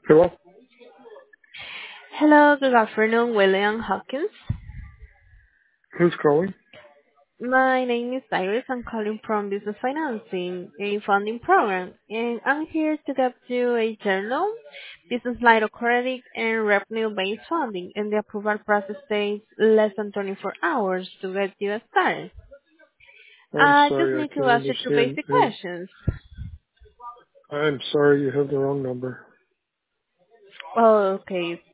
Hello? Hello, good afternoon, William Hawkins. Who's calling? My name is Iris. I'm calling from Business Financing, a funding program, and I'm here to get you a journal, business line of credit, and revenue-based funding, and the approval process takes less than 24 hours to get you started. I'm I just sorry, I need to can't ask you two understand. basic questions. I'm sorry, you have the wrong number. Oh, okay.